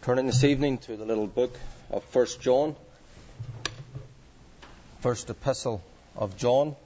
Turning this evening to the little book of 1 John, first epistle of John.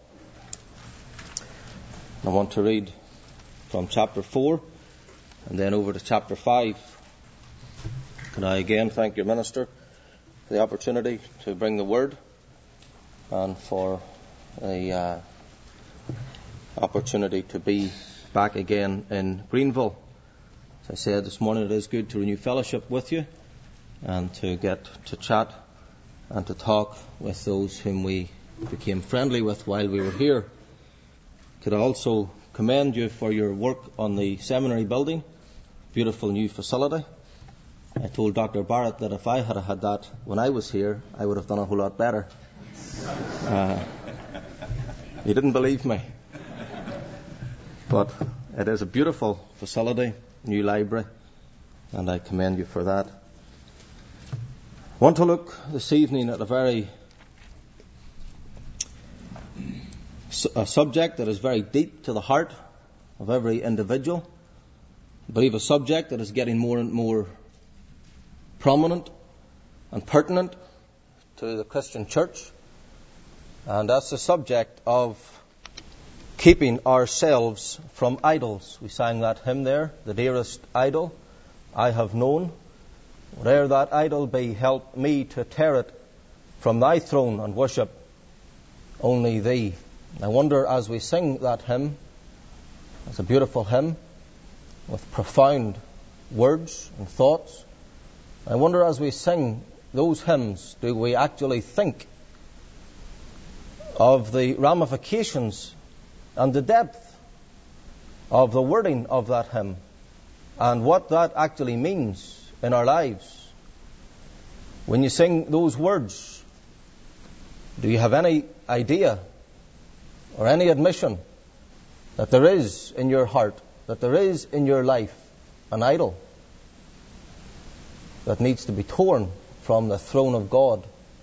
I want to read from chapter 4 and then over to chapter 5. Can I again thank your minister for the opportunity to bring the word and for the opportunity to be back again in Greenville. As I said this morning, it is good to renew fellowship with you and to get to chat and to talk with those whom we became friendly with while we were here. Could I also commend you for your work on the seminary building, beautiful new facility. I told Dr. Barrett that if I had had that when I was here, I would have done a whole lot better. He didn't believe me. But it is a beautiful facility, new library, and I commend you for that. I want to look this evening at a subject that is very deep to the heart of every individual. I believe a subject that is getting more and more prominent and pertinent to the Christian church, and that's the subject of keeping ourselves from idols. We sang that hymn there, the dearest idol I have known. Whate'er that idol be, help me to tear it from thy throne and worship only thee. I wonder as we sing that hymn, it's a beautiful hymn with profound words and thoughts. I wonder as we sing those hymns, do we actually think of the ramifications and the depth of the wording of that hymn and what that actually means in our lives? When you sing those words, do you have any idea or any admission that there is in your heart, that there is in your life an idol that needs to be torn from the throne of God?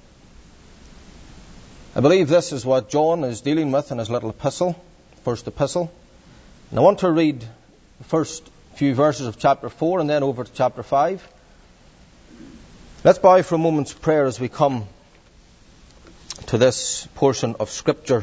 I believe this is what John is dealing with in his little epistle, first epistle. And I want to read the first few verses of chapter 4 and then over to chapter 5. Let's bow for a moment's prayer as we come to this portion of Scripture.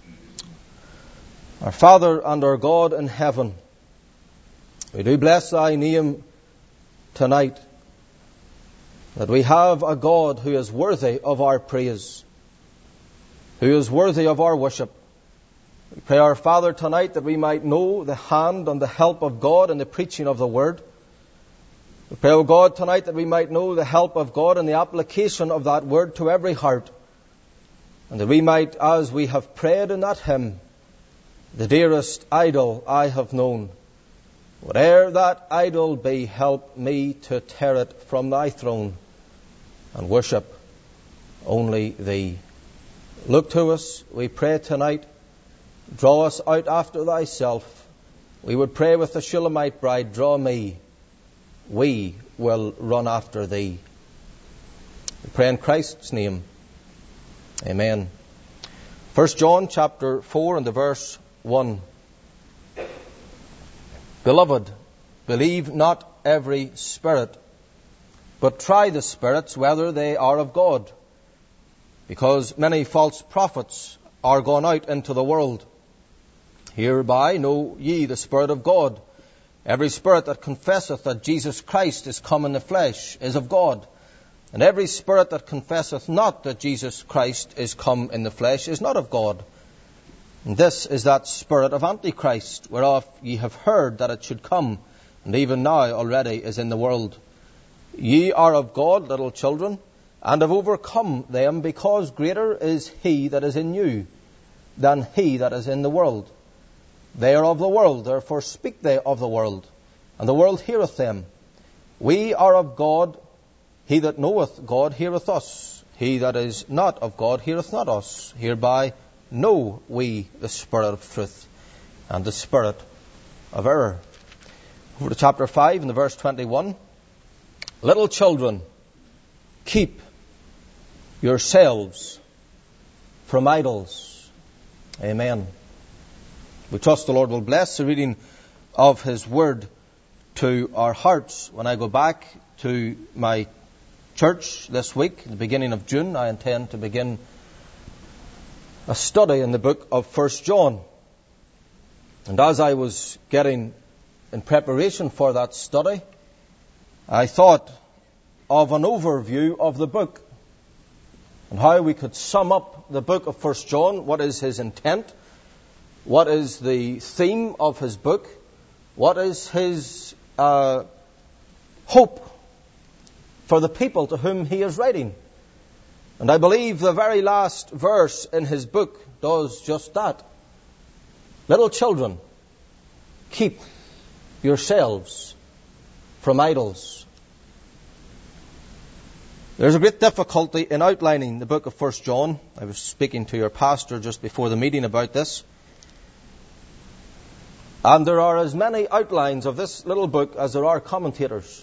Our Father and our God in heaven, we do bless thy name tonight, that we have a God who is worthy of our praise, who is worthy of our worship. We pray, our Father, tonight that we might know the hand and the help of God in the preaching of the Word. We pray, O God, tonight that we might know the help of God in the application of that Word to every heart. And that we might, as we have prayed in that hymn, the dearest idol I have known, whate'er that idol be, help me to tear it from thy throne and worship only thee. Look to us, we pray tonight. Draw us out after thyself. We would pray with the Shulamite bride, draw me. We will run after thee. We pray in Christ's name. Amen. 1 John chapter 4 and the verse 1. Beloved, believe not every spirit, but try the spirits whether they are of God, because many false prophets are gone out into the world. Hereby know ye the Spirit of God. Every spirit that confesseth that Jesus Christ is come in the flesh is of God. And every spirit that confesseth not that Jesus Christ is come in the flesh is not of God. And this is that spirit of Antichrist, whereof ye have heard that it should come, and even now already is in the world. Ye are of God, little children, and have overcome them, because greater is he that is in you than he that is in the world. They are of the world, therefore speak they of the world, and the world heareth them. We are of God. He that knoweth God heareth us. He that is not of God heareth not us. Hereby know we the spirit of truth and the spirit of error. Over to chapter 5 and the verse 21. Little children, keep yourselves from idols. Amen. We trust the Lord will bless the reading of His Word to our hearts. When I go back to my church this week, at the beginning of June. I intend to begin a study in the book of 1 John. And as I was getting in preparation for that study, I thought of an overview of the book and how we could sum up the book of 1 John. What is his intent? What is the theme of his book? What is his hope for the people to whom he is writing? And I believe the very last verse in his book does just that. Little children, keep yourselves from idols. There's a great difficulty in outlining the book of 1 John. I was speaking to your pastor just before the meeting about this. And there are as many outlines of this little book as there are commentators.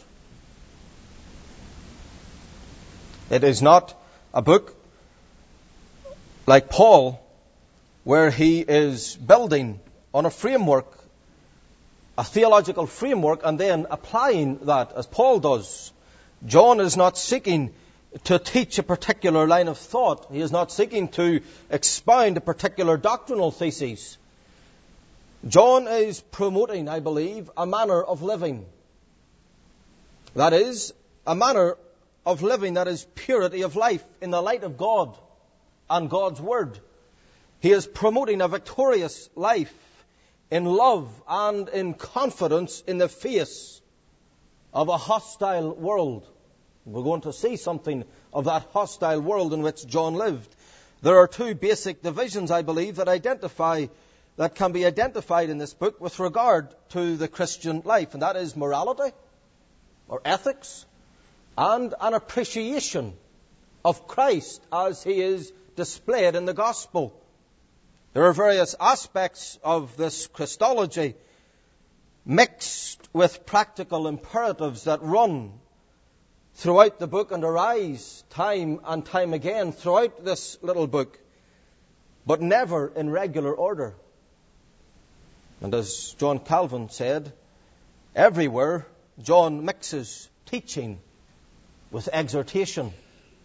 It is not a book like Paul, where he is building on a framework, a theological framework, and then applying that as Paul does. John is not seeking to teach a particular line of thought. He is not seeking to expound a particular doctrinal thesis. John is promoting, I believe, a manner of living. That is, a manner of living that is purity of life in the light of God and God's Word. He is promoting a victorious life in love and in confidence in the face of a hostile world. We're going to see something of that hostile world in which John lived. There are two basic divisions, I believe, that can be identified in this book with regard to the Christian life, and that is morality or ethics and an appreciation of Christ as he is displayed in the gospel. There are various aspects of this Christology mixed with practical imperatives that run throughout the book and arise time and time again throughout this little book, but never in regular order. And as John Calvin said, everywhere John mixes teaching with exhortation.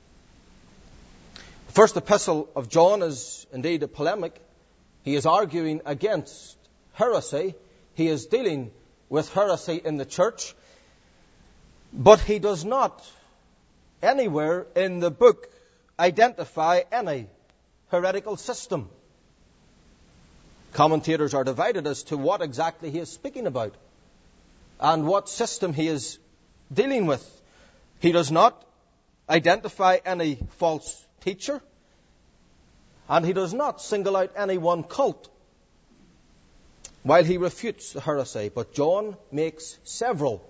The first epistle of John is indeed a polemic. He is arguing against heresy. He is dealing with heresy in the church. But he does not anywhere in the book identify any heretical system. Commentators are divided as to what exactly he is speaking about and what system he is dealing with. He does not identify any false teacher, and he does not single out any one cult while he refutes the heresy. But John makes several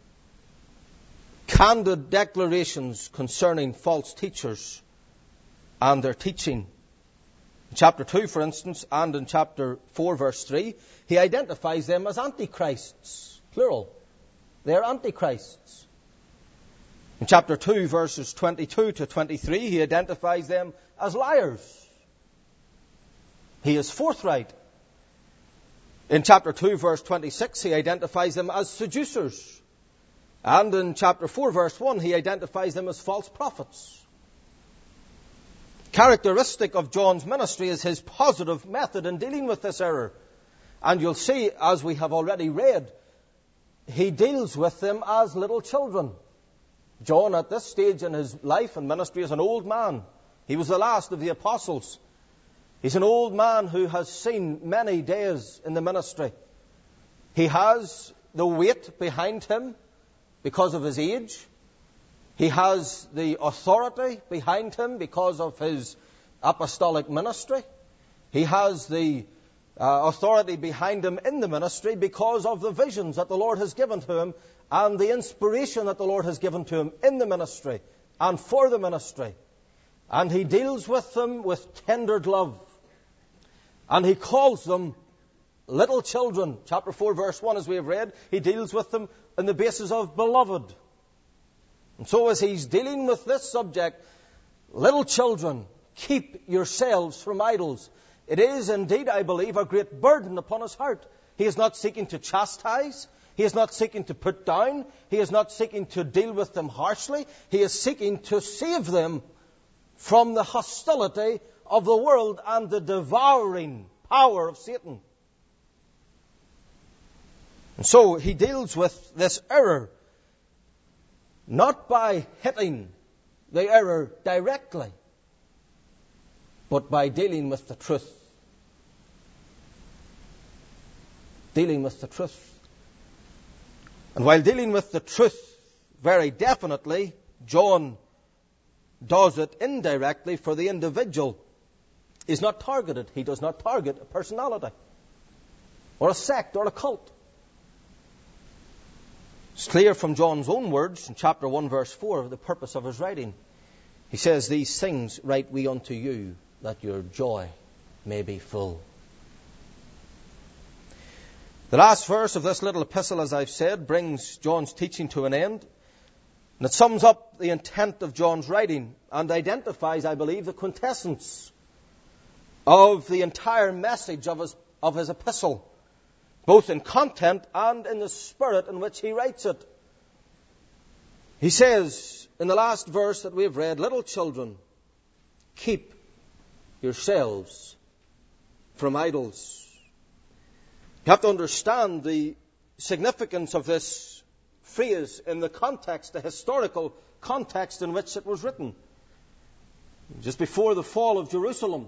candid declarations concerning false teachers and their teaching. In chapter 2, for instance, and in chapter 4, verse 3, he identifies them as antichrists, plural. They are antichrists. In chapter 2, verses 22 to 23, he identifies them as liars. He is forthright. In chapter 2, verse 26, he identifies them as seducers. And in chapter 4, verse 1, he identifies them as false prophets. Characteristic of John's ministry is his positive method in dealing with this error. And you'll see, as we have already read, he deals with them as little children. John, at this stage in his life and ministry, is an old man. He was the last of the apostles. He's an old man who has seen many days in the ministry. He has the weight behind him because of his age. He has the authority behind him because of his apostolic ministry. He has the authority behind him in the ministry because of the visions that the Lord has given to him and the inspiration that the Lord has given to him in the ministry and for the ministry. And he deals with them with tender love. And he calls them little children. Chapter 4, verse 1, as we have read, he deals with them on the basis of beloved. And so as he's dealing with this subject, little children, keep yourselves from idols. It is indeed, I believe, a great burden upon his heart. He is not seeking to chastise. He is not seeking to put down. He is not seeking to deal with them harshly. He is seeking to save them from the hostility of the world and the devouring power of Satan. And so he deals with this error not by hitting the error directly, but by dealing with the truth. Dealing with the truth. And while dealing with the truth very definitely, John does it indirectly for the individual. He's not targeted. He does not target a personality or a sect or a cult. It's clear from John's own words in chapter 1 verse 4 of the purpose of his writing. He says, "These things write we unto you, that your joy may be full." The last verse of this little epistle, as I've said, brings John's teaching to an end. And it sums up the intent of John's writing and identifies, I believe, the quintessence of the entire message of his epistle, both in content and in the spirit in which he writes it. He says in the last verse that we have read, "Little children, keep yourselves from idols." You have to understand the significance of this phrase in the context, the historical context in which it was written. Just before the fall of Jerusalem,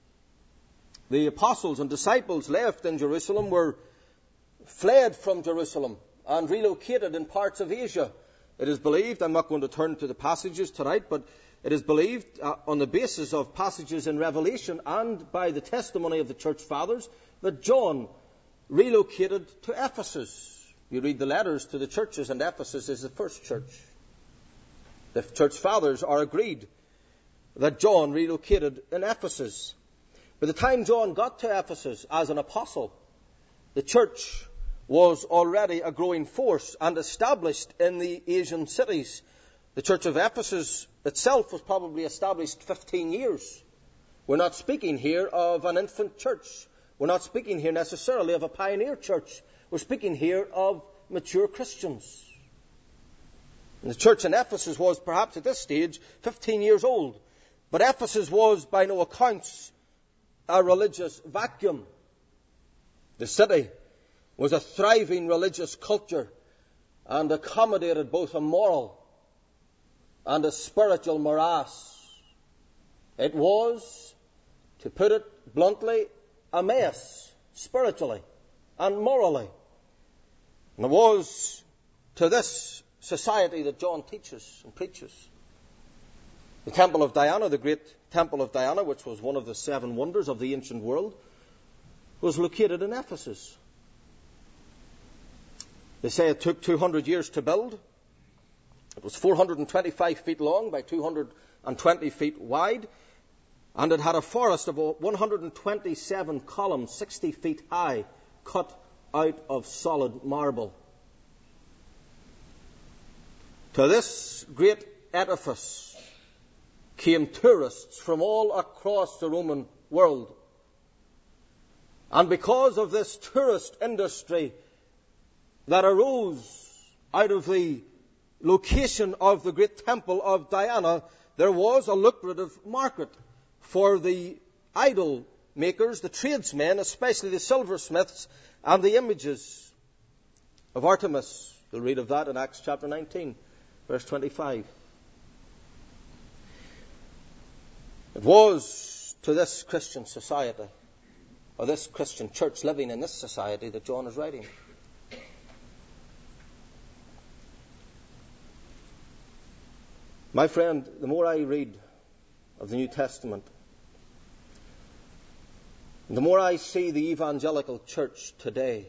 the apostles and disciples left in Jerusalem were fled from Jerusalem and relocated in parts of Asia. It is believed, I'm not going to turn to the passages tonight, but it is believed on the basis of passages in Revelation and by the testimony of the church fathers that John relocated to Ephesus. You read the letters to the churches, and Ephesus is the first church. The church fathers are agreed that John relocated in Ephesus. By the time John got to Ephesus as an apostle, the church was already a growing force and established in the Asian cities. The church of Ephesus itself was probably established 15 years. We're not speaking here of an infant church. We're not speaking here necessarily of a pioneer church. We're speaking here of mature Christians. And the church in Ephesus was perhaps at this stage 15 years old. But Ephesus was by no accounts a religious vacuum. The city was a thriving religious culture and accommodated both a moral and a spiritual morass. It was, to put it bluntly, a mess spiritually and morally. And it was to this society that John teaches and preaches. The Temple of Diana, the great Temple of Diana, which was one of the 7 wonders of the ancient world, was located in Ephesus. They say it took 200 years to build. It was 425 feet long by 220 feet wide. And it had a forest of 127 columns, 60 feet high, cut out of solid marble. To this great edifice came tourists from all across the Roman world. And because of this tourist industry that arose out of the location of the great temple of Diana, there was a lucrative market for the idol makers, the tradesmen, especially the silversmiths, and the images of Artemis. You'll read of that in Acts chapter 19, verse 25. It was to this Christian society, or this Christian church living in this society, that John is writing. My friend, the more I read of the New Testament, the more I see the evangelical church today,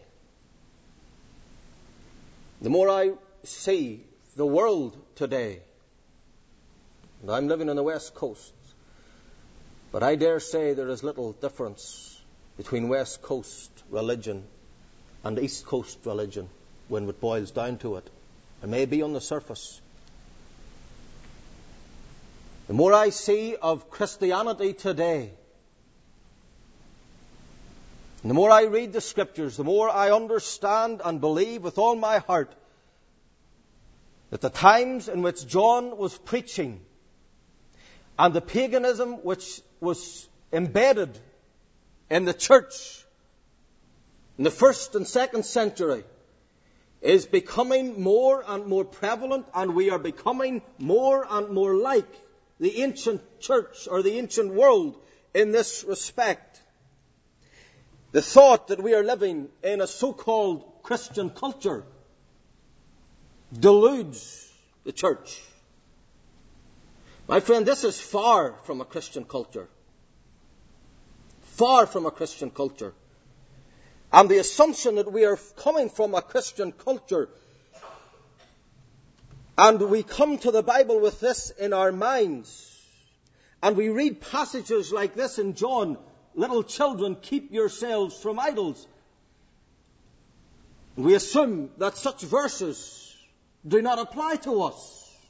the more I see the world today. And I'm living on the West Coast, but I dare say there is little difference between West Coast religion and East Coast religion when it boils down to it. It may be on the surface. The more I see of Christianity today, And the more I read the Scriptures, the more I understand and believe with all my heart that the times in which John was preaching and the paganism which was embedded in the church in the 1st and 2nd century is becoming more and more prevalent, and we are becoming more and more like the ancient church or the ancient world in this respect. The thought that we are living in a so-called Christian culture deludes the church. My friend, this is far from a Christian culture. Far from a Christian culture. And the assumption that we are coming from a Christian culture, and we come to the Bible with this in our minds, and we read passages like this in John, little children, keep yourselves from idols. We assume that such verses do not apply to us.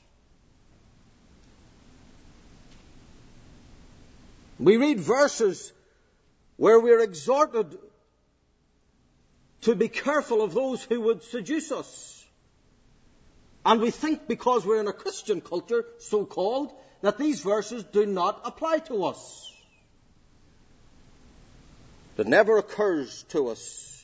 We read verses where we are exhorted to be careful of those who would seduce us. And we think because we're in a Christian culture, so-called, that these verses do not apply to us. It never occurs to us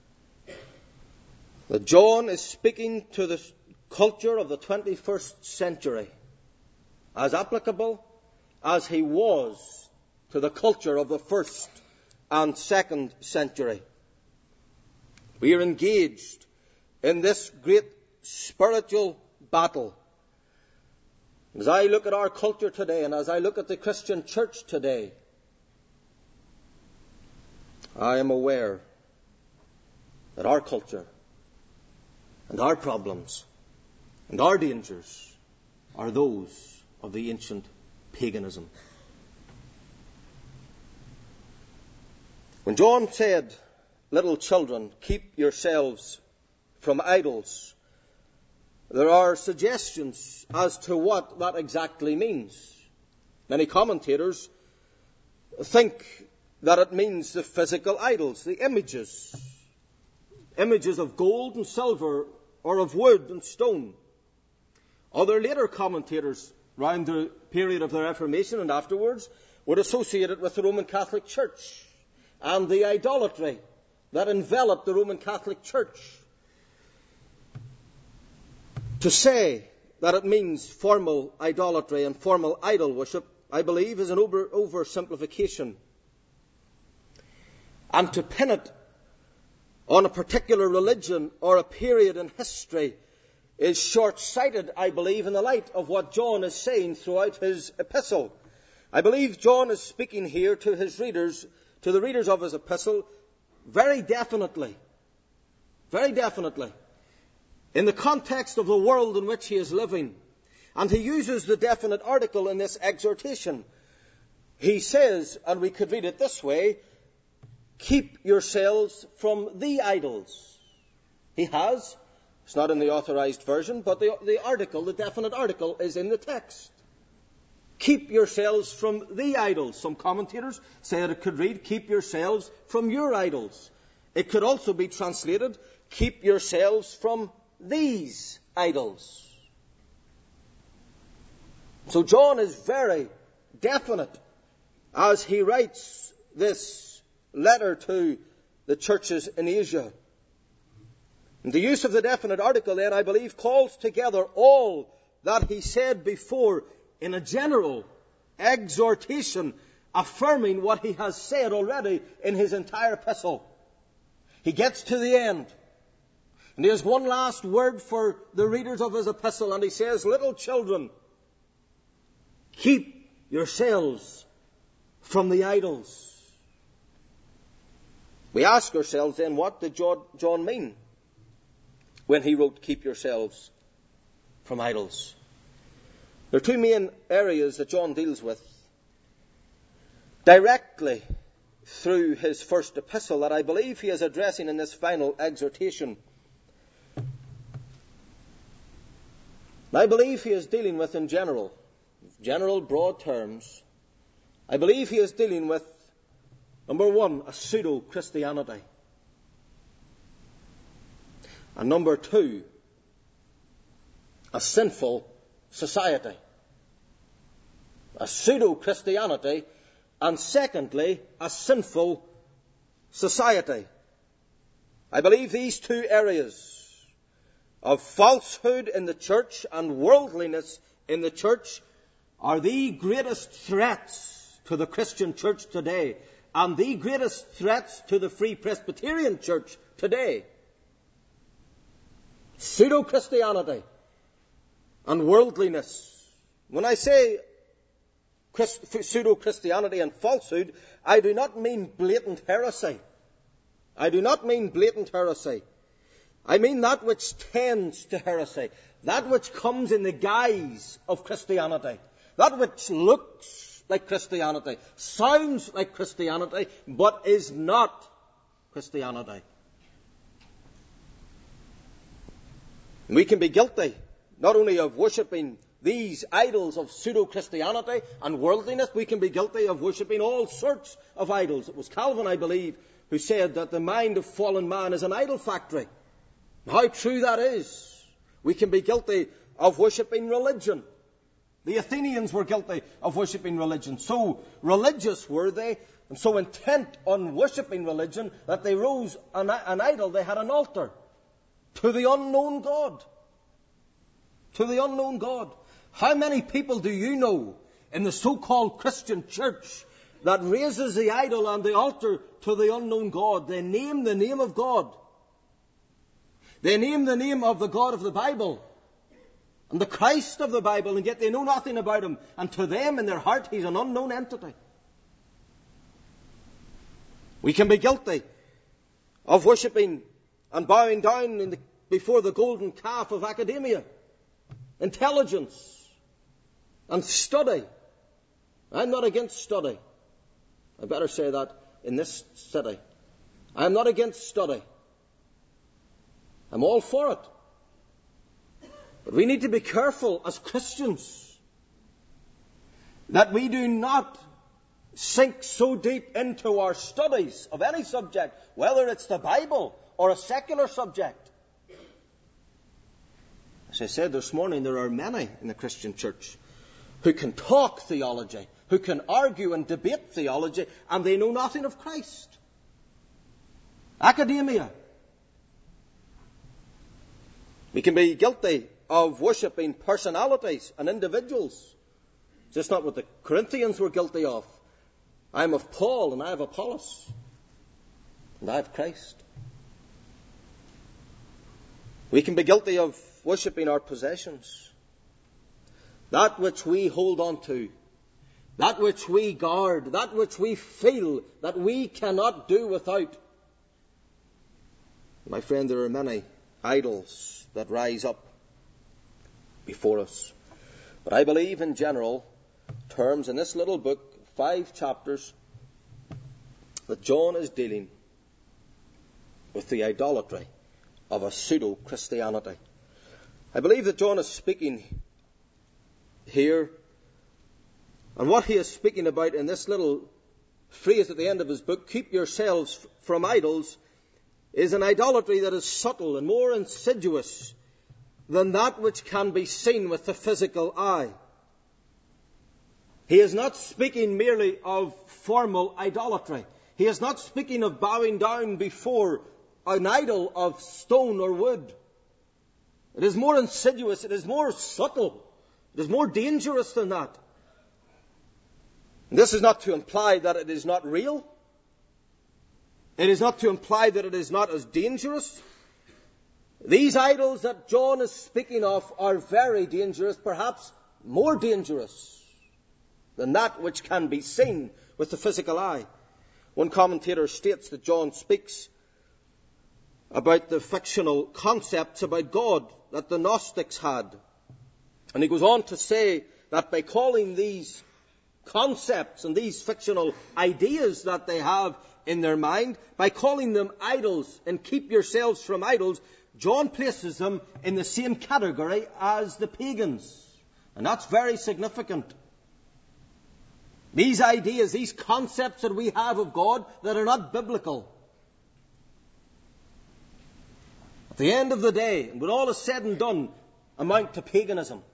that John is speaking to the culture of the 21st century as applicable as he was to the culture of the 1st and 2nd century. We are engaged in this great spiritual battle. As I look at our culture today, and as I look at the Christian church today, I am aware that our culture and our problems and our dangers are those of the ancient paganism. When John said, little children, keep yourselves from idols, there are suggestions as to what that exactly means. Many commentators think that it means the physical idols, the images of gold and silver or of wood and stone. Other later commentators, around the period of the Reformation and afterwards, would associate it with the Roman Catholic Church and the idolatry that enveloped the Roman Catholic Church. To say that it means formal idolatry and formal idol worship, I believe, is an oversimplification. And to pin it on a particular religion or a period in history is short-sighted, I believe, in the light of what John is saying throughout his epistle. I believe John is speaking here to his readers, to the readers of his epistle, very definitely, in the context of the world in which he is living. And he uses the definite article in this exhortation. He says, and we could read it this way, keep yourselves from the idols. He has. It's not in the authorized version, but the article, the definite article, is in the text. Keep yourselves from the idols. Some commentators say that it could read, keep yourselves from your idols. It could also be translated, keep yourselves from these idols. So John is very definite as he writes this letter to the churches in Asia. And the use of the definite article then, I believe, calls together all that he said before in a general exhortation, affirming what he has said already in his entire epistle. He gets to the end, and he has one last word for the readers of his epistle, and he says, little children, keep yourselves from the idols. We ask ourselves then, what did John mean when he wrote, keep yourselves from idols? There are two main areas that John deals with directly through his first epistle that I believe he is addressing in this final exhortation. I believe he is dealing with in general broad terms. I believe he is dealing with Number one, a pseudo-Christianity. And number two, a sinful society. A pseudo-Christianity, and secondly, a sinful society. I believe these two areas of falsehood in the church and worldliness in the church are the greatest threats to the Christian church today, and the greatest threats to the Free Presbyterian Church today. Pseudo-Christianity and worldliness. When I say pseudo-Christianity and falsehood, I do not mean blatant heresy. I do not mean blatant heresy. I mean that which tends to heresy, that which comes in the guise of Christianity, that which looks like Christianity, sounds like Christianity, but is not Christianity. We can be guilty not only of worshipping these idols of pseudo-Christianity and worldliness, we can be guilty of worshipping all sorts of idols. It was Calvin, I believe, who said that the mind of fallen man is an idol factory. How true that is. We can be guilty of worshipping religion. The Athenians were guilty of worshipping religion. So religious were they, and so intent on worshipping religion, that they rose an idol, they had an altar to the unknown God. To the unknown God. How many people do you know in the so-called Christian church that raises the idol and the altar to the unknown God? They name the name of God. They name the name of the God of the Bible and the Christ of the Bible, and yet they know nothing about him. And to them, in their heart, he's an unknown entity. We can be guilty of worshipping and bowing down before the golden calf of academia, intelligence, and study. I'm not against study. I better say that in this city. I'm not against study. I'm all for it. But we need to be careful as Christians that we do not sink so deep into our studies of any subject, whether it's the Bible or a secular subject. As I said this morning, there are many in the Christian church who can talk theology, who can argue and debate theology, and they know nothing of Christ. Academia. We can be guilty of worshipping personalities and individuals. Just not what the Corinthians were guilty of. I am of Paul, and I have Apollos, and I have Christ. We can be guilty of worshipping our possessions. That which we hold on to, that which we guard, that which we feel that we cannot do without. My friend, there are many idols that rise up before us. But I believe in general terms, in this little book, 5 chapters, that John is dealing with the idolatry of a pseudo-Christianity. I believe that John is speaking here, and what he is speaking about in this little phrase at the end of his book, keep yourselves from idols, is an idolatry that is subtle and more insidious than that which can be seen with the physical eye. He is not speaking merely of formal idolatry. He is not speaking of bowing down before an idol of stone or wood. It is more insidious, it is more subtle, it is more dangerous than that. And this is not to imply that it is not real. It is not to imply that it is not as dangerous. These idols that John is speaking of are very dangerous, perhaps more dangerous than that which can be seen with the physical eye. One commentator states that John speaks about the fictional concepts about God that the Gnostics had. And he goes on to say that by calling these concepts and these fictional ideas that they have in their mind, by calling them idols and keep yourselves from idols, John places them in the same category as the pagans. And that's very significant. These ideas, these concepts that we have of God that are not biblical, at the end of the day, when all is said and done, amount to paganism.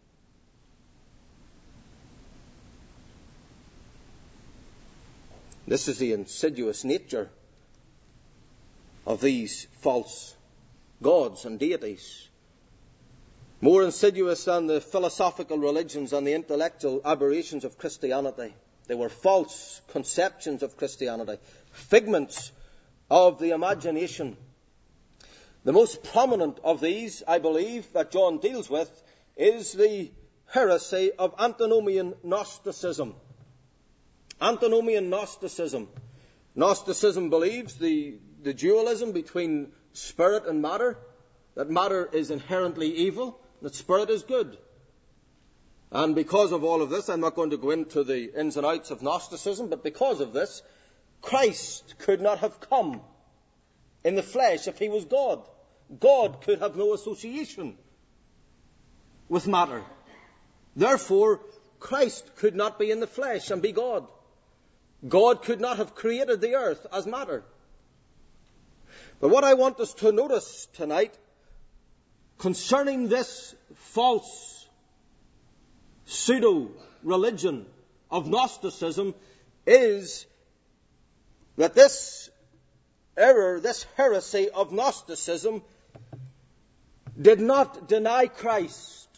This is the insidious nature of these false gods and deities. More insidious than the philosophical religions and the intellectual aberrations of Christianity. They were false conceptions of Christianity, figments of the imagination. The most prominent of these, I believe, that John deals with is the heresy of antinomian Gnosticism. Antinomian Gnosticism. Gnosticism believes the dualism between spirit and matter, that matter is inherently evil, that spirit is good. And because of all of this, I'm not going to go into the ins and outs of Gnosticism, but because of this, Christ could not have come in the flesh if he was God. God could have no association with matter. Therefore, Christ could not be in the flesh and be God. God could not have created the earth as matter. But what I want us to notice tonight concerning this false pseudo-religion of Gnosticism is that this error, this heresy of Gnosticism did not deny Christ.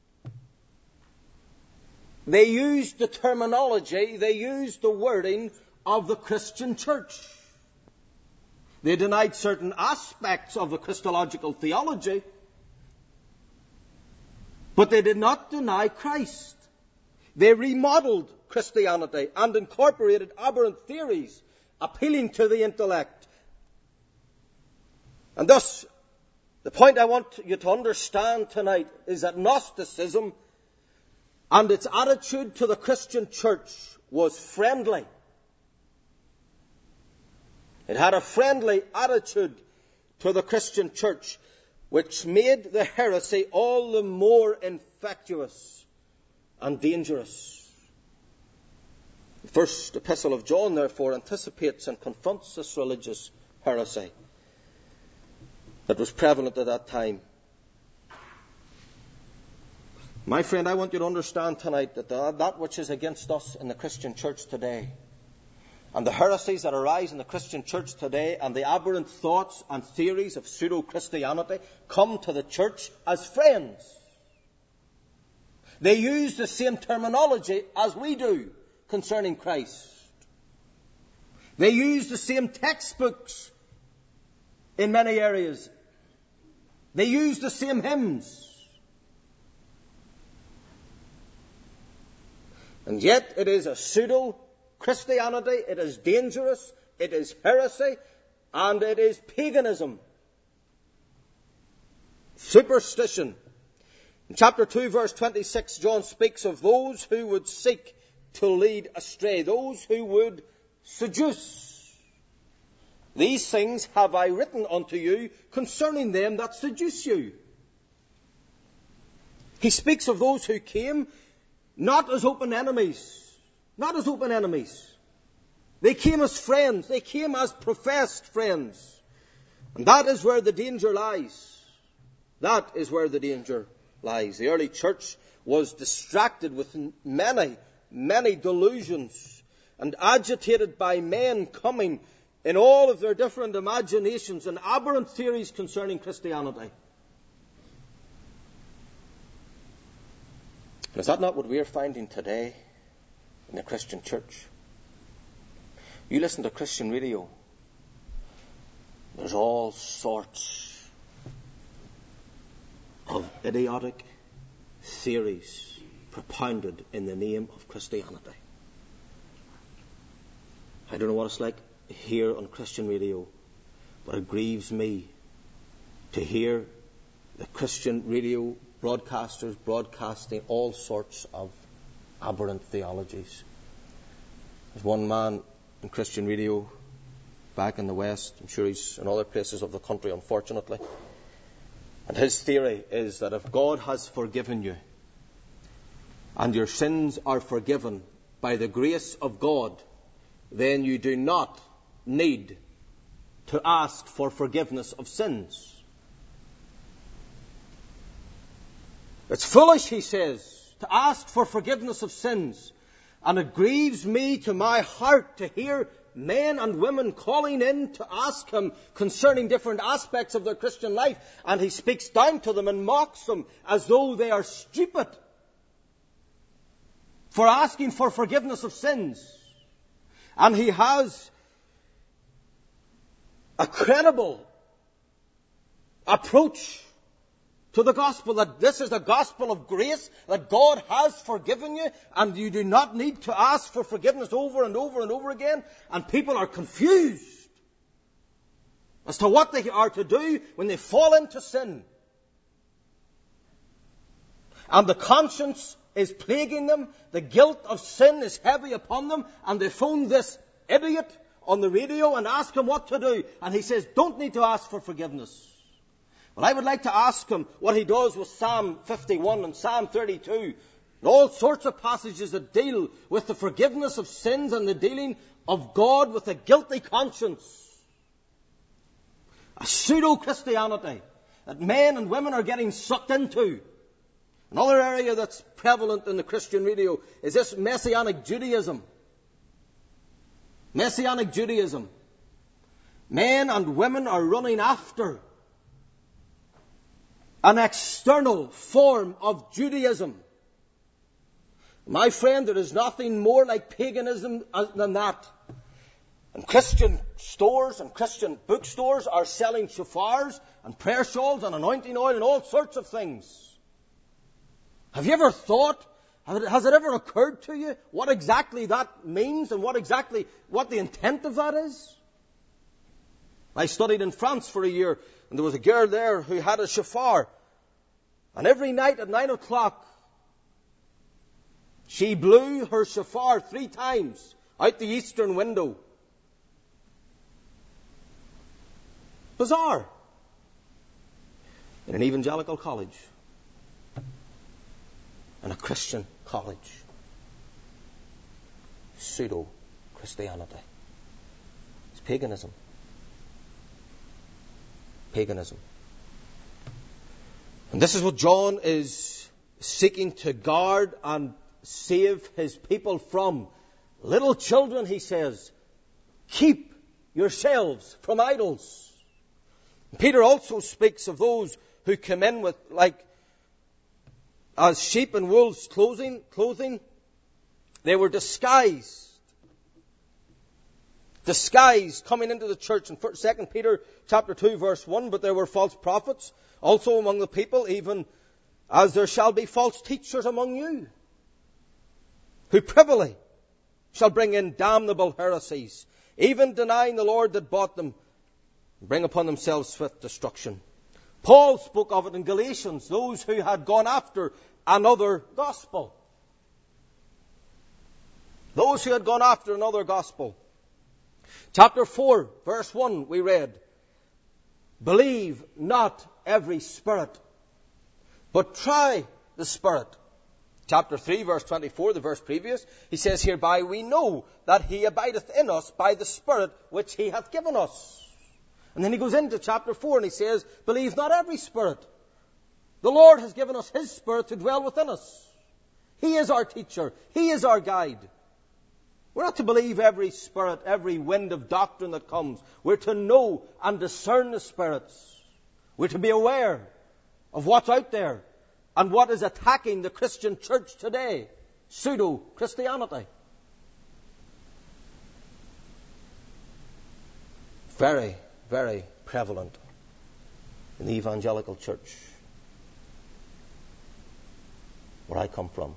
They used the terminology, they used the wording of the Christian church. They denied certain aspects of the Christological theology, but they did not deny Christ. They remodeled Christianity and incorporated aberrant theories appealing to the intellect. And thus, the point I want you to understand tonight is that Gnosticism and its attitude to the Christian church was friendly. It had a friendly attitude to the Christian church, which made the heresy all the more infectious and dangerous. The first epistle of John, therefore, anticipates and confronts this religious heresy that was prevalent at that time. My friend, I want you to understand tonight that that which is against us in the Christian church today, and the heresies that arise in the Christian church today, and the aberrant thoughts and theories of pseudo-Christianity come to the church as friends. They use the same terminology as we do concerning Christ. They use the same textbooks in many areas. They use the same hymns. And yet it is a pseudo-Christianity, it is dangerous, it is heresy, and it is paganism. Superstition. In chapter 2, verse 26, John speaks of those who would seek to lead astray, those who would seduce. These things have I written unto you concerning them that seduce you. He speaks of those who came not as open enemies. Not as open enemies. They came as friends. They came as professed friends. And that is where the danger lies. That is where the danger lies. The early church was distracted with many delusions and agitated by men coming in all of their different imaginations and aberrant theories concerning Christianity. And is that not what we are finding today in the Christian church? You listen to Christian radio, there's all sorts of idiotic theories propounded in the name of Christianity. I don't know what it's like here on Christian radio, but it grieves me to hear the Christian radio broadcasters broadcasting all sorts of aberrant theologies. There's one man in Christian radio back in the West, I'm sure he's in other places of the country, unfortunately, and his theory is that if God has forgiven you and your sins are forgiven, by the grace of God, then you do not need to ask for forgiveness of sins. It's foolish, he says, to ask for forgiveness of sins. And it grieves me to my heart to hear men and women calling in to ask him concerning different aspects of their Christian life. And he speaks down to them and mocks them as though they are stupid for asking for forgiveness of sins. And he has a credible approach to the gospel, that this is the gospel of grace, that God has forgiven you, and you do not need to ask for forgiveness over and over and over again. And people are confused as to what they are to do when they fall into sin. And the conscience is plaguing them, the guilt of sin is heavy upon them, and they phone this idiot on the radio and ask him what to do. And he says, don't need to ask for forgiveness. Well, I would like to ask him what he does with Psalm 51 and Psalm 32 and all sorts of passages that deal with the forgiveness of sins and the dealing of God with a guilty conscience. A pseudo-Christianity that men and women are getting sucked into. Another area that's prevalent in the Christian radio is this Messianic Judaism. Messianic Judaism. Men and women are running after an external form of Judaism. My friend, there is nothing more like paganism than that. And Christian stores and Christian bookstores are selling shofars and prayer shawls and anointing oil and all sorts of things. Have you ever thought, has it ever occurred to you what exactly that means and what the intent of that is? I studied in France for a year, and there was a girl there who had a shofar. And every night at 9 o'clock, she blew her shofar 3 times out the eastern window. Bizarre. In an evangelical college. In a Christian college. Pseudo-Christianity. It's paganism. Paganism. And this is what John is seeking to guard and save his people from. Little children, he says, keep yourselves from idols. Peter also speaks of those who come in with, as sheep in wolves' clothing. They were disguised coming into the church in 2 Peter chapter 2 verse 1. But there were false prophets also among the people, even as there shall be false teachers among you, who privily shall bring in damnable heresies, even denying the Lord that bought them, and bring upon themselves swift destruction. Paul spoke of it in Galatians, those who had gone after another gospel. Those who had gone after another gospel. Chapter 4, verse 1, we read, believe not every spirit, but try the spirit. Chapter 3, verse 24, the verse previous, he says, hereby we know that he abideth in us by the Spirit which he hath given us. And then he goes into chapter 4 and he says, believe not every spirit. The Lord has given us his Spirit to dwell within us. He is our teacher. He is our guide. We're not to believe every spirit, every wind of doctrine that comes. We're to know and discern the spirits. We're to be aware of what's out there and what is attacking the Christian church today. Pseudo-Christianity. Very, very prevalent in the evangelical church where I come from.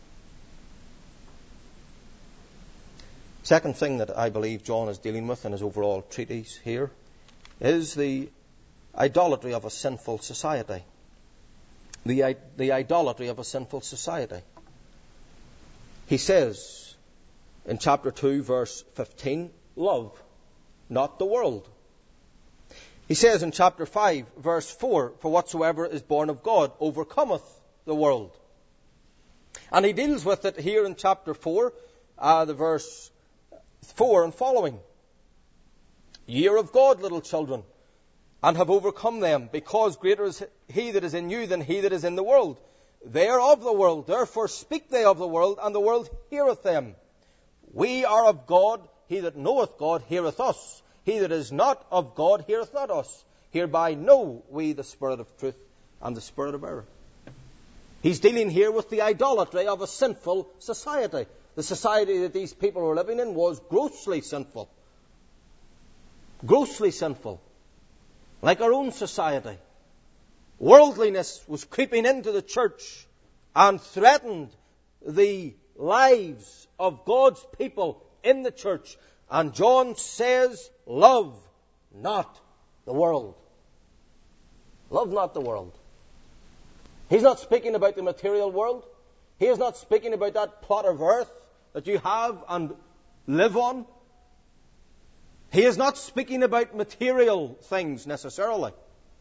Second thing that I believe John is dealing with in his overall treatise here is the idolatry of a sinful society. The idolatry of a sinful society. He says in chapter 2, verse 15, love not the world. He says in chapter 5, verse 4, for whatsoever is born of God overcometh the world. And he deals with it here in chapter 4 the verse 4 and following. Ye are of God, little children, and have overcome them, because greater is he that is in you than he that is in the world. They are of the world, therefore speak they of the world, and the world heareth them. We are of God, he that knoweth God heareth us. He that is not of God heareth not us. Hereby know we the spirit of truth and the spirit of error. He's dealing here with the idolatry of a sinful society. The society that these people were living in was grossly sinful. Grossly sinful. Like our own society. Worldliness was creeping into the church and threatened the lives of God's people in the church. And John says, love not the world. Love not the world. He's not speaking about the material world. He is not speaking about that plot of earth that you have and live on. He is not speaking about material things necessarily.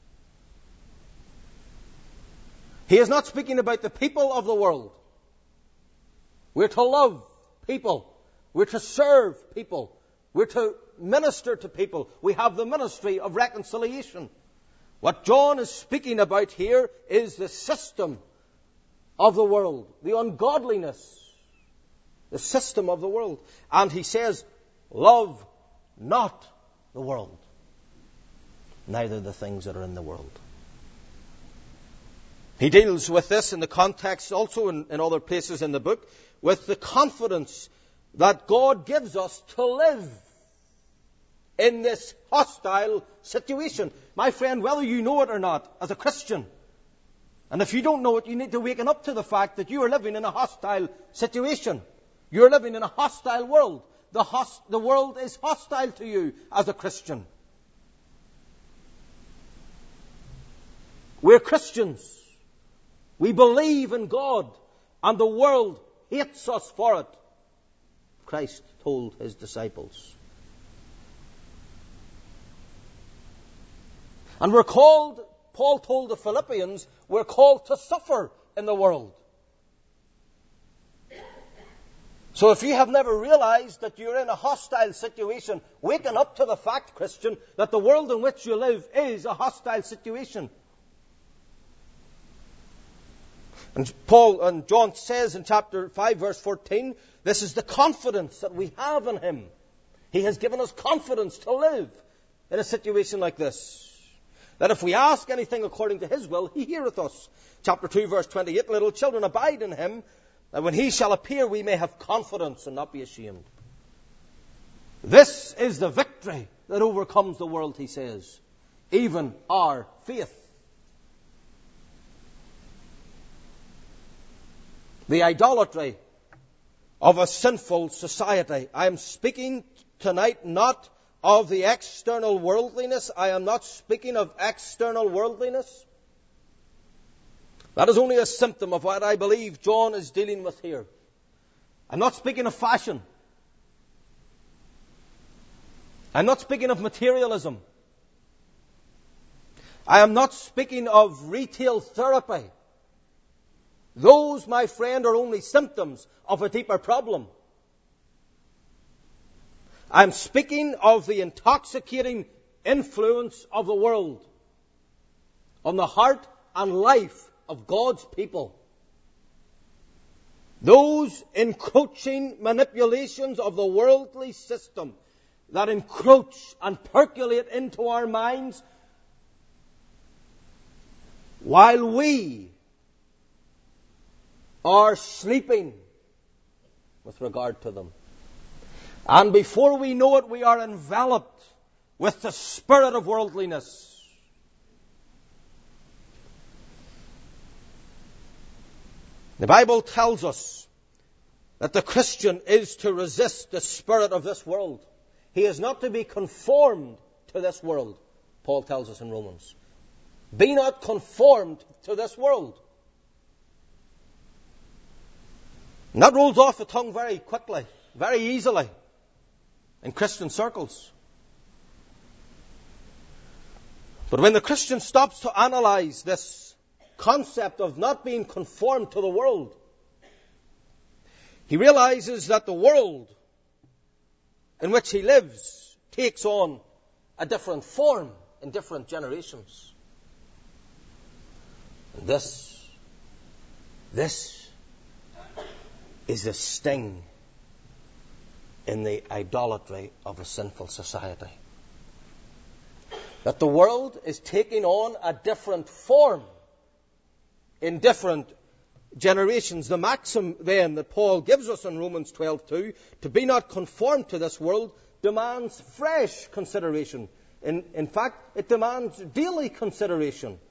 He is not speaking about the people of the world. We're to love people. We're to serve people. We're to minister to people. We have the ministry of reconciliation. What John is speaking about here is the system of the world, the ungodliness, the system of the world. And he says, love not the world, neither the things that are in the world. He deals with this in the context also in other places in the book, with the confidence that God gives us to live in this hostile situation. My friend, whether you know it or not, as a Christian, and if you don't know it, you need to waken up to the fact that you are living in a hostile situation. You're living in a hostile world. The world is hostile to you as a Christian. We're Christians. We believe in God, and the world hates us for it. Christ told his disciples. And we're called, Paul told the Philippians, we're called to suffer in the world. So if you have never realized that you're in a hostile situation, waken up to the fact, Christian, that the world in which you live is a hostile situation. And John says in chapter 5, verse 14, this is the confidence that we have in him. He has given us confidence to live in a situation like this. That if we ask anything according to his will, he heareth us. Chapter 2, verse 28, little children, abide in him, that when he shall appear, we may have confidence and not be ashamed. This is the victory that overcomes the world, he says. Even our faith. The idolatry of a sinful society. I am speaking tonight not of the external worldliness. I am not speaking of external worldliness. That is only a symptom of what I believe John is dealing with here. I'm not speaking of fashion. I'm not speaking of materialism. I am not speaking of retail therapy. Those, my friend, are only symptoms of a deeper problem. I'm speaking of the intoxicating influence of the world on the heart and life of God's people. Those encroaching manipulations of the worldly system that encroach and percolate into our minds while we are sleeping with regard to them. And before we know it, we are enveloped with the spirit of worldliness. The Bible tells us that the Christian is to resist the spirit of this world. He is not to be conformed to this world, Paul tells us in Romans. Be not conformed to this world. And that rolls off the tongue very quickly, very easily in Christian circles. But when the Christian stops to analyze this concept of not being conformed to the world, He realizes that the world in which he lives takes on a different form in different generations. And this is the sting in the idolatry of a sinful society. That the world is taking on a different form in different generations. The maxim then that Paul gives us in Romans 12:2, to be not conformed to this world, demands fresh consideration. In fact, it demands daily consideration.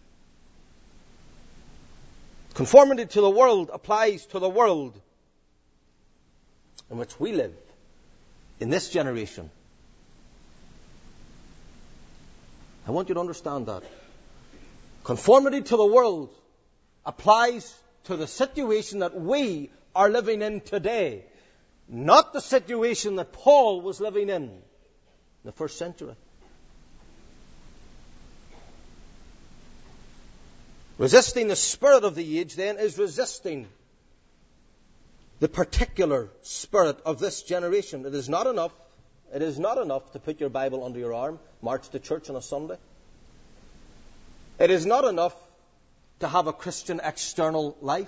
Conformity to the world applies to the world in which we live in this generation. I want you to understand that. Conformity to the world applies to the situation that we are living in today, not the situation that Paul was living in the first century. Resisting the spirit of the age, then, is resisting the particular spirit of this generation. It is not enough to put your Bible under your arm, march to church on a Sunday. It is not enough to have a Christian external life.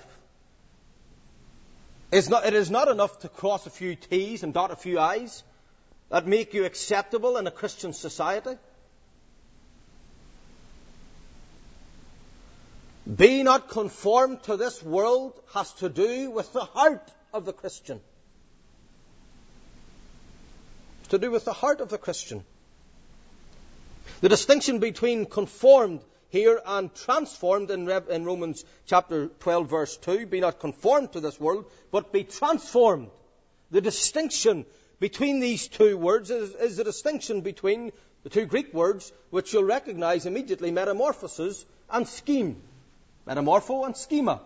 It is not enough to cross a few T's and dot a few I's that make you acceptable in a Christian society. Be not conformed to this world has to do with the heart of the Christian. It's to do with the heart of the Christian. The distinction between conformed here and transformed in Romans chapter 12 verse 2, be not conformed to this world, but be transformed. The distinction between these two words is the distinction between the two Greek words, which you'll recognize immediately, metamorphosis and scheme. Metamorpho and schema.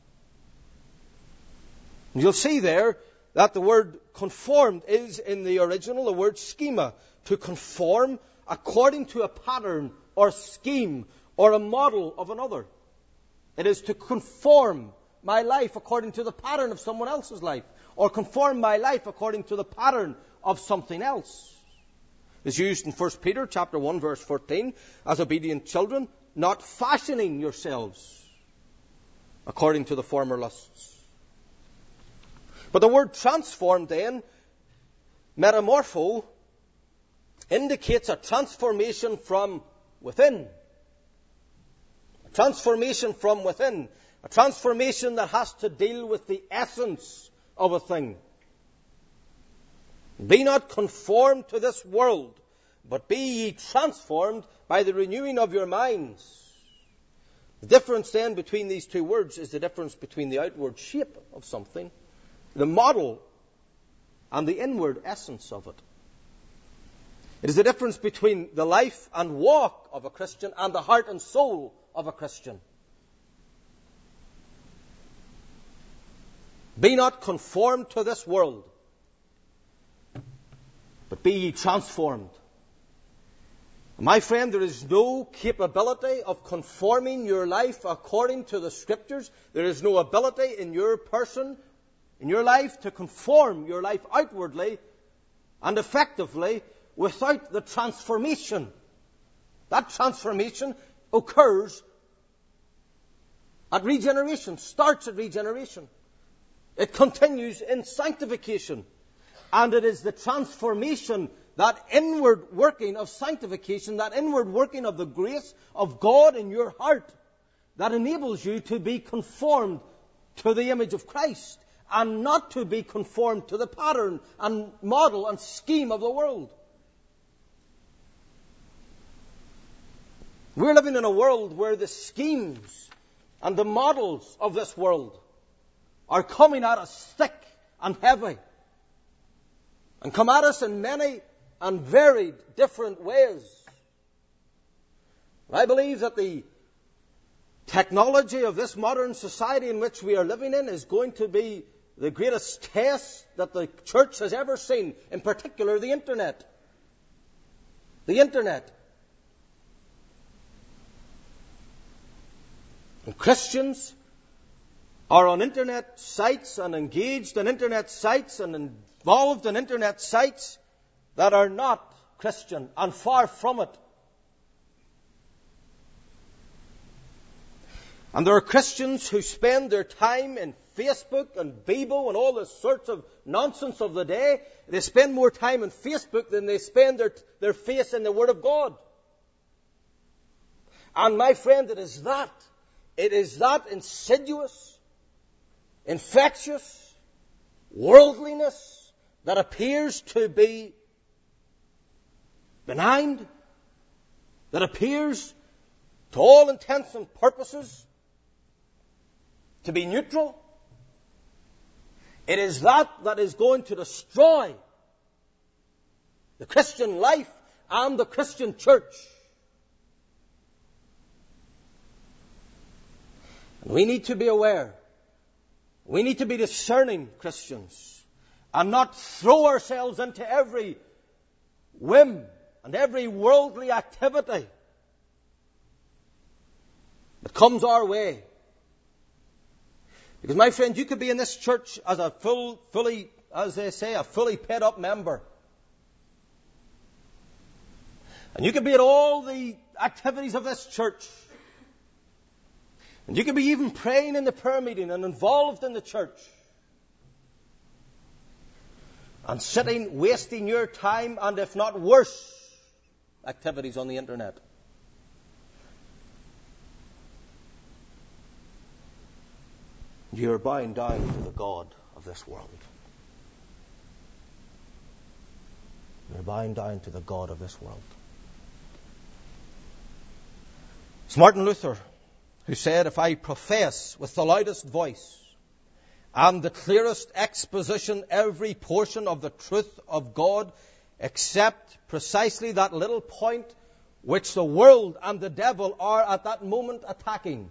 And you'll see there that the word conformed is in the original the word schema. To conform according to a pattern or scheme or a model of another. It is to conform my life according to the pattern of someone else's life, or conform my life according to the pattern of something else. It's used in 1 Peter chapter 1 verse 14, as obedient children, not fashioning yourselves according to the former lusts. But the word transformed then, metamorpho, indicates a transformation from within. A transformation from within. A transformation that has to deal with the essence of a thing. Be not conformed to this world, but be ye transformed by the renewing of your minds. The difference then between these two words is the difference between the outward shape of something, the model, and the inward essence of it. It is the difference between the life and walk of a Christian and the heart and soul of a Christian. Be not conformed to this world, but be ye transformed. My friend, there is no capability of conforming your life according to the Scriptures. There is no ability in your person, in your life, to conform your life outwardly and effectively without the transformation. That transformation occurs at regeneration, starts at regeneration. It continues in sanctification. And it is the transformation, that inward working of sanctification, that inward working of the grace of God in your heart, that enables you to be conformed to the image of Christ and not to be conformed to the pattern and model and scheme of the world. We're living in a world where the schemes and the models of this world are coming at us thick and heavy, and come at us in many and varied different ways. I believe that the technology of this modern society in which we are living in is going to be the greatest test that the church has ever seen, in particular the Internet. The Internet. And Christians are on internet sites and engaged in internet sites and involved in internet sites that are not Christian and far from it. And there are Christians who spend their time in Facebook and Bebo and all the sorts of nonsense of the day. They spend more time in Facebook than they spend their faith in the Word of God. And my friend, it is that insidious, infectious worldliness that appears to be benign, that appears to all intents and purposes to be neutral. It is that is going to destroy the Christian life and the Christian church. And we need to be aware. We need to be discerning Christians and not throw ourselves into every whim and every worldly activity that comes our way. Because, my friend, you could be in this church as a fully, as they say, a fully paid up member. And you could be at all the activities of this church. And you could be even praying in the prayer meeting and involved in the church. And sitting, wasting your time, and if not worse, activities on the internet. You're bowing down to the god of this world. You're bowing down to the god of this world. It's Martin Luther who said, if I profess with the loudest voice and the clearest exposition every portion of the truth of God, except precisely that little point which the world and the devil are at that moment attacking,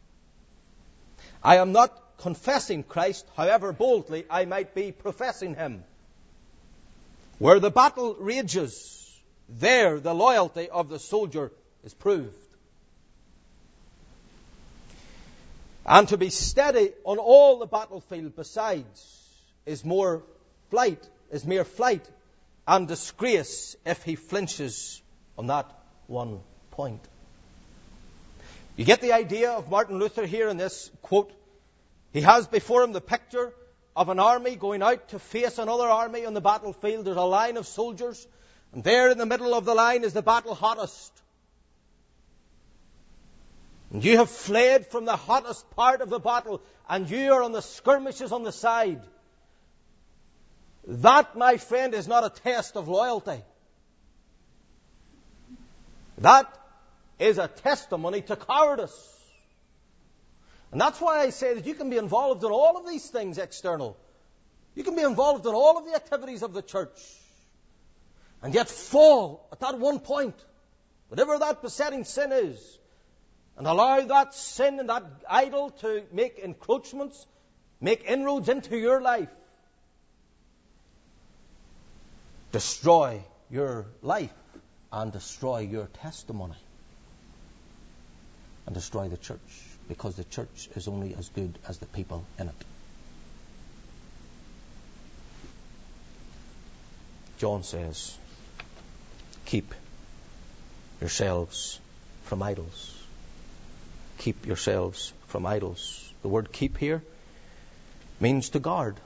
I am not confessing Christ, however boldly I might be professing him. Where the battle rages, there the loyalty of the soldier is proved. And to be steady on all the battlefield besides is mere flight and disgrace if he flinches on that one point. You get the idea of Martin Luther here in this quote. He has before him the picture of an army going out to face another army on the battlefield. There's a line of soldiers, and there in the middle of the line is the battle hottest. And you have fled from the hottest part of the battle, and you are on the skirmishes on the side. That, my friend, is not a test of loyalty. That is a testimony to cowardice. And that's why I say that you can be involved in all of these things external. You can be involved in all of the activities of the church, and yet fall at that one point, whatever that besetting sin is, and allow that sin and that idol to make encroachments, make inroads into your life. Destroy your life and destroy your testimony. And destroy the church, because the church is only as good as the people in it. John says, keep yourselves from idols. Keep yourselves from idols. The word keep here means to guard.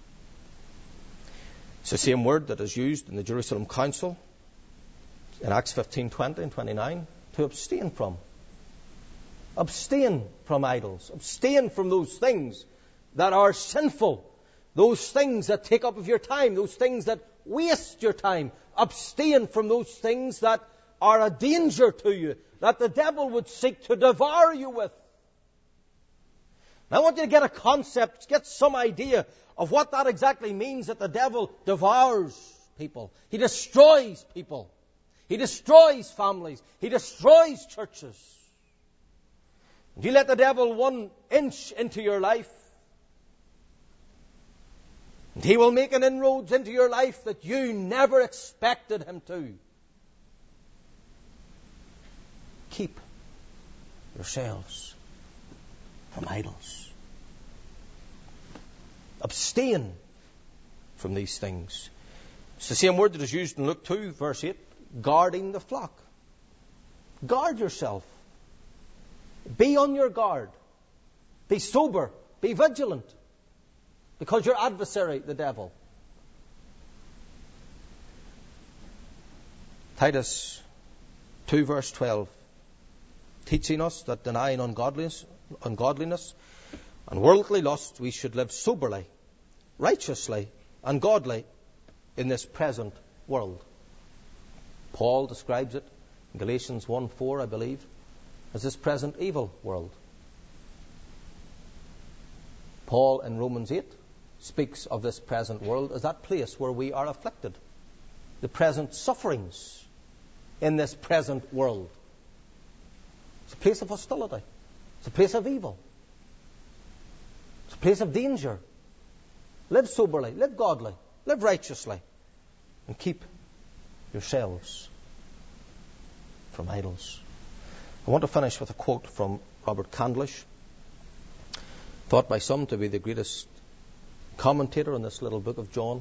It's the same word that is used in the Jerusalem Council in Acts 15:20 and 29 to abstain from. Abstain from idols. Abstain from those things that are sinful. Those things that take up of your time. Those things that waste your time. Abstain from those things that are a danger to you, that the devil would seek to devour you with. Now I want you to get a concept, get some idea of what that exactly means, that the devil devours people. He destroys people. He destroys families. He destroys churches. You let the devil 1 inch into your life, and he will make an inroads into your life that you never expected him to. Keep yourselves from idols. Abstain from these things. It's the same word that is used in Luke 2, verse 8, guarding the flock. Guard yourself. Be on your guard. Be sober. Be vigilant. Because your adversary, the devil. Titus 2, verse 12, teaching us that denying ungodliness and worldly lust, we should live soberly, righteously, and godly in this present world. Paul describes it in Galatians 1:4, I believe, as this present evil world. Paul in Romans 8 speaks of this present world as that place where we are afflicted. The present sufferings in this present world. It's a place of hostility. It's a place of evil. It's a place of danger. Live soberly, live godly, live righteously, and keep yourselves from idols. I want to finish with a quote from Robert Candlish, thought by some to be the greatest commentator on this little book of John.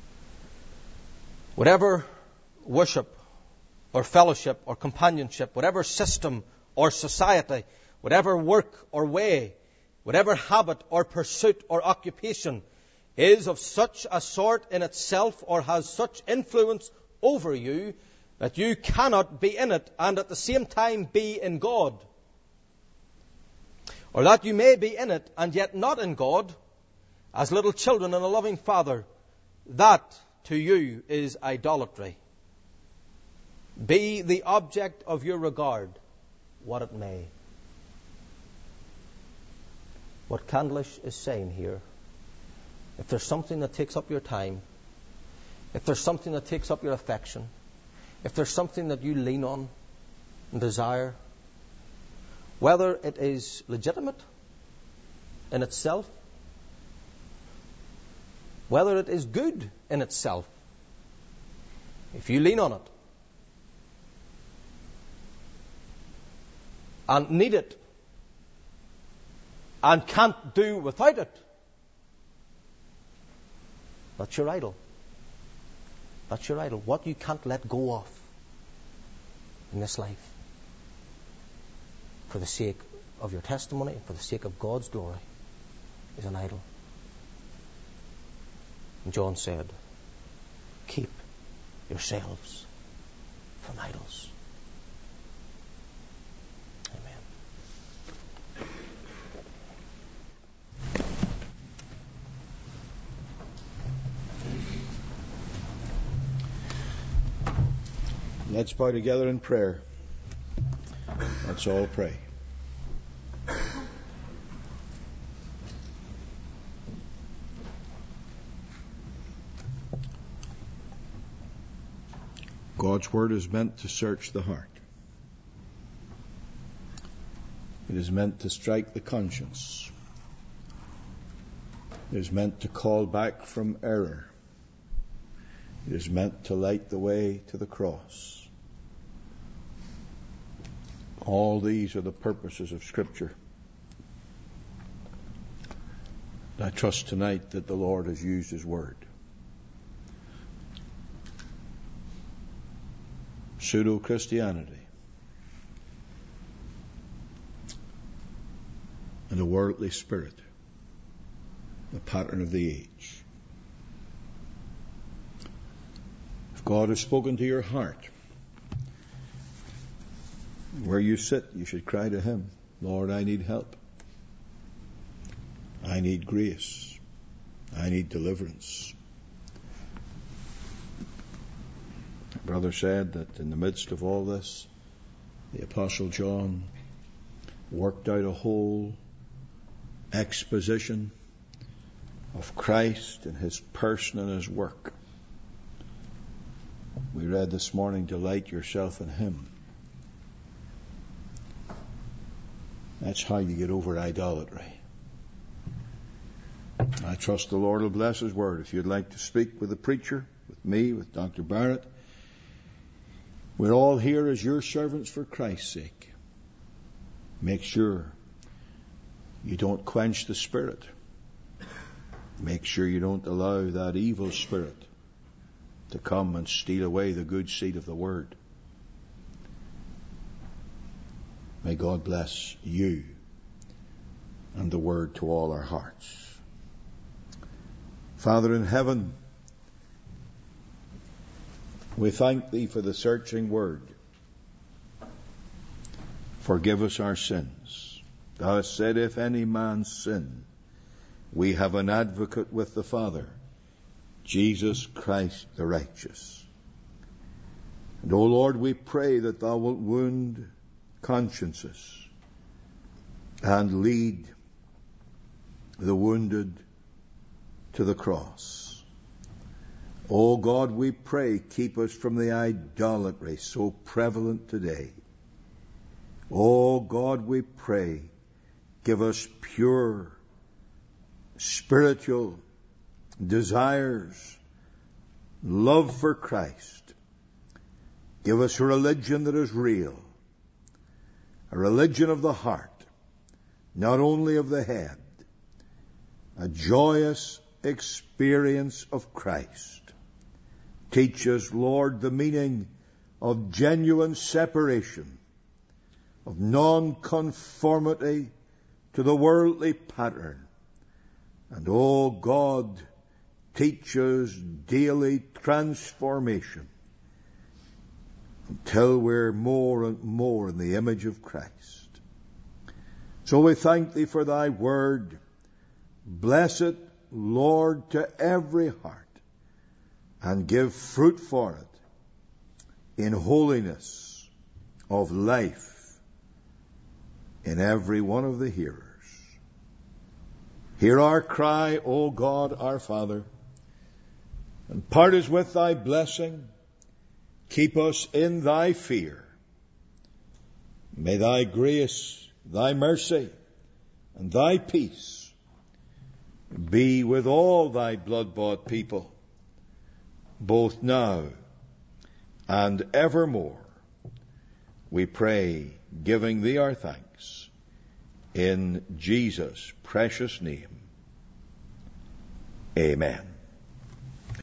Whatever worship or fellowship or companionship, whatever system or society, whatever work or way, whatever habit or pursuit or occupation is of such a sort in itself or has such influence over you that you cannot be in it and at the same time be in God, or that you may be in it and yet not in God, as little children and a loving Father, that to you is idolatry. Be the object of your regard what it may. What Candlish is saying here, if there's something that takes up your time, if there's something that takes up your affection, if there's something that you lean on and desire, whether it is legitimate in itself, whether it is good in itself, if you lean on it and need it and can't do without it, that's your idol. That's your idol. What you can't let go of in this life for the sake of your testimony, for the sake of God's glory, is an idol. And John said, keep yourselves from idols. Amen. Let's bow together in prayer. Let's all pray. God's Word is meant to search the heart. It is meant to strike the conscience. It is meant to call back from error. It is meant to light the way to the cross. All these are the purposes of Scripture. I trust tonight that the Lord has used His Word. Pseudo-Christianity and a worldly spirit, the pattern of the age. If God has spoken to your heart, where you sit, you should cry to Him, Lord, I need help. I need grace. I need deliverance. My brother said that in the midst of all this, the Apostle John worked out a whole exposition of Christ and His person and His work. We read this morning, delight yourself in Him. That's how you get over idolatry. I trust the Lord will bless His Word. If you'd like to speak with the preacher, with me, with Dr. Barrett, we're all here as your servants for Christ's sake. Make sure you don't quench the Spirit. Make sure you don't allow that evil spirit to come and steal away the good seed of the Word. May God bless you and the Word to all our hearts. Father in heaven, we thank Thee for the searching Word. Forgive us our sins. Thou hast said, if any man sin, we have an advocate with the Father, Jesus Christ the righteous. And, O Lord, we pray that Thou wilt wound consciences and lead the wounded to the cross. O God, we pray, keep us from the idolatry so prevalent today. O God, we pray, give us pure spiritual desires, love for Christ. Give us a religion that is real, a religion of the heart, not only of the head, a joyous experience of Christ. Teach us, Lord, the meaning of genuine separation, of non-conformity to the worldly pattern. And, oh God, teach us daily transformation until we're more and more in the image of Christ. So we thank Thee for Thy Word. Bless it, Lord, to every heart, and give fruit for it in holiness of life in every one of the hearers. Hear our cry, O God, our Father, and part us with Thy blessing. Keep us in Thy fear. May Thy grace, Thy mercy, and Thy peace be with all Thy blood-bought people, both now and evermore. We pray, giving Thee our thanks, in Jesus' precious name. Amen.